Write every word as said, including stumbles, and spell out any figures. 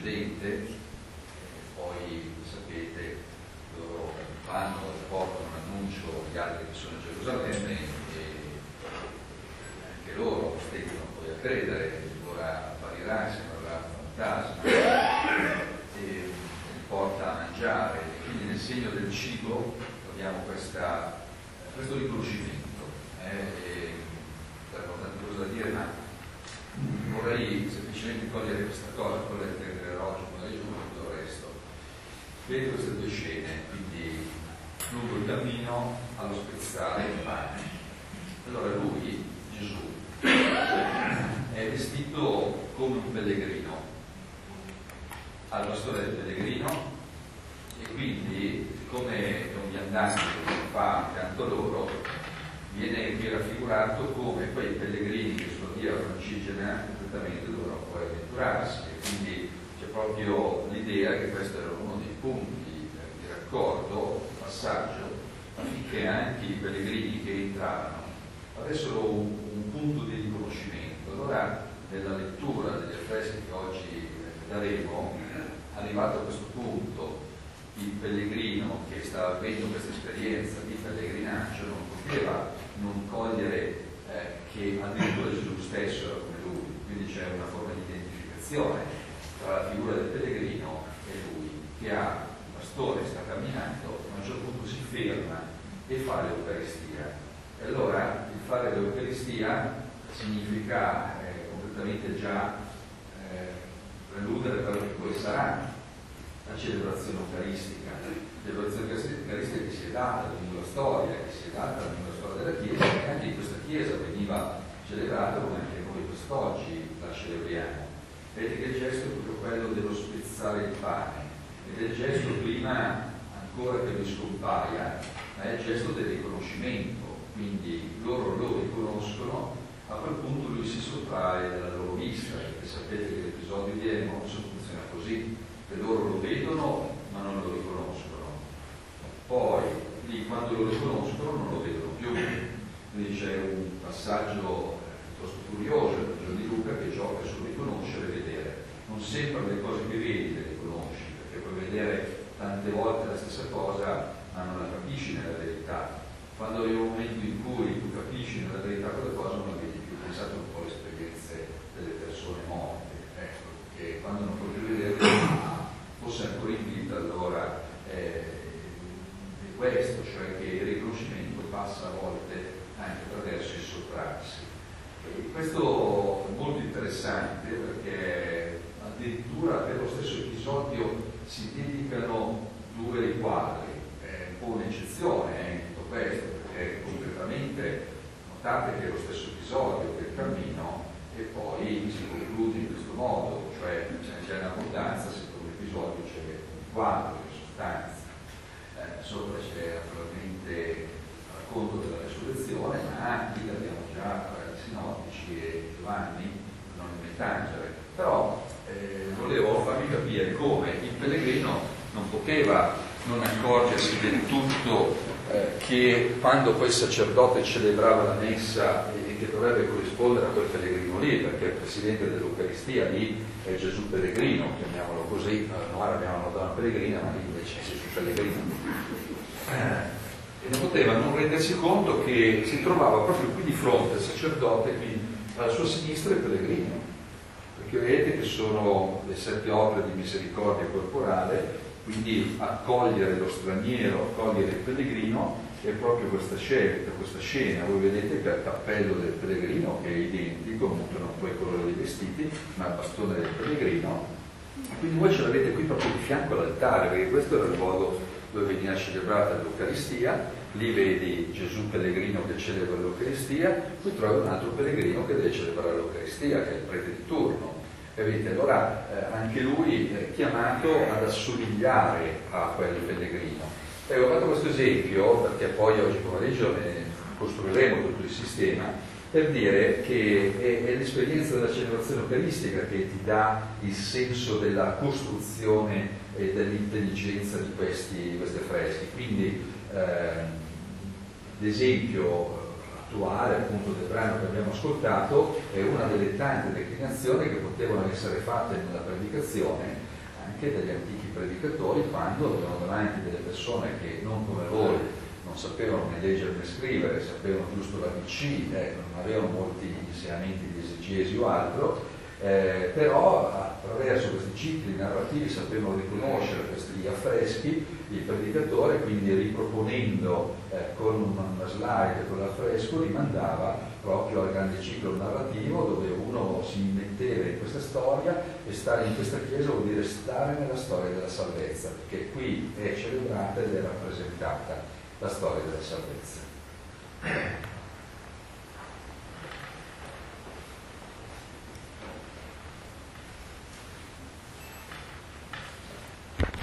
precedente, eh, poi sapete, loro fanno, portano un annuncio agli altri che sono a Gerusalemme e anche loro stentano poi a credere, ora apparirà, sembrerà un fantasma, e porta a mangiare, e quindi nel segno del cibo abbiamo questa, questo riconoscimento. Eh, sarebbero tante cose da dire, ma vorrei semplicemente cogliere questa cosa, poi la riprederò giorno da giorno e tutto il resto. Vedi queste due scene, quindi lungo il cammino allo spezzare il pane. Allora lui, Gesù, è vestito come un pellegrino, ha il bastone del pellegrino e quindi, come un viandante che fa accanto a loro, viene qui raffigurato come quei pellegrini che sulla via francigena completamente dovevano poi avventurarsi, e quindi c'è proprio l'idea che questo era uno dei punti di raccordo, passaggio, affinché anche i pellegrini che entravano avessero un, un punto di riconoscimento. Allora, nella lettura degli affreschi che oggi daremo, arrivato a questo punto, il pellegrino che stava avendo questa esperienza di pellegrinaggio non poteva non cogliere eh, che addirittura Gesù stesso era come lui, quindi c'è una forma di identificazione tra la figura del pellegrino e lui, che ha il bastone, sta camminando, a un certo punto si ferma e fa l'Eucaristia. E allora il fare l'Eucaristia significa eh, completamente già eh, preludere quello che poi sarà la celebrazione eucaristica, la celebrazione eucaristica che si è data lungo la storia, che si è data lungo la storia della Chiesa, e anche in questa Chiesa veniva celebrata come anche noi quest'oggi la celebriamo. Vedete che il gesto è proprio quello dello spezzare il pane, ed è il gesto prima ancora che lui scompaia, ma è il gesto del riconoscimento, quindi loro lo riconoscono, a quel punto lui si sottrae dalla loro vista, perché sapete che l'episodio di Emmaus funziona così, che loro lo vedono ma non lo riconoscono, poi lì quando lo riconoscono non lo vedono più. Quindi c'è un passaggio piuttosto curioso nel Vangelo di Luca che gioca sul riconoscere e vedere. Non sempre le cose che vedi le riconosci, perché puoi vedere tante volte la stessa cosa ma non la capisci nella verità. Quando è un momento in cui tu capisci nella verità quella cosa non la vedi più. Pensate un po' alle esperienze delle persone morte, ecco, che quando non puoi più vedere fosse ancora in vita, allora eh, è questo, cioè che il riconoscimento passa a volte anche attraverso il sottrarsi. E questo è molto interessante perché addirittura per lo stesso episodio si dedicano due quadri, è un po' un'eccezione eh, in tutto questo, perché concretamente notate che è lo stesso episodio del cammino e poi si conclude in questo modo, cioè c'è un'abbondanza, secondo l'episodio c'è un quadro in sostanza, eh, sopra c'è naturalmente il racconto della resurrezione, ma anche l'abbiamo già tra i sinottici e Giovanni, non in Tangere. Però eh, volevo farvi capire come il pellegrino non poteva non accorgersi del tutto eh, che quando poi il sacerdote celebrava la messa e che dovrebbe corrispondere a quel pellegrino lì, perché il presidente dell'Eucaristia lì è Gesù Pellegrino, chiamiamolo così, noi abbiamo una donna pellegrina, ma lì invece è Gesù Pellegrino. Eh, e non poteva non rendersi conto che si trovava proprio qui di fronte al sacerdote, qui alla sua sinistra il pellegrino, perché vedete che sono le sette opere di misericordia corporale, quindi accogliere lo straniero, accogliere il pellegrino è proprio questa scelta, questa scena. Voi vedete che il cappello del pellegrino, che è identico, appunto non poi il colore dei vestiti, ma il bastone del pellegrino, quindi voi ce l'avete qui proprio di fianco all'altare, perché questo era il luogo dove veniva celebrata l'Eucaristia. Lì vedi Gesù Pellegrino che celebra l'Eucaristia, qui trovi un altro pellegrino che deve celebrare l'Eucaristia, che è il prete di turno. Capite? Allora eh, anche lui è chiamato ad assomigliare a quel pellegrino. E ho fatto questo esempio perché poi oggi pomeriggio ne costruiremo tutto il sistema, per dire che è, è l'esperienza della celebrazione eucaristica che ti dà il senso della costruzione e dell'intelligenza di questi, di questi affreschi. Quindi eh, l'esempio attuale appunto del brano che abbiamo ascoltato è una delle tante declinazioni che potevano essere fatte nella predicazione anche degli antichi predicatori quando avevano davanti delle persone che non come voi non sapevano né leggere né scrivere, sapevano giusto l'A B C, eh, non avevano molti insegnamenti di esegesi o altro, eh, però attraverso questi cicli narrativi sapevano riconoscere questi affreschi, il predicatore quindi riproponendo eh, con una slide, con l'affresco, rimandava proprio al grande ciclo narrativo dove uno si metteva in questa storia, e stare in questa chiesa vuol dire stare nella storia della salvezza, perché qui è celebrata ed è rappresentata la storia della salvezza.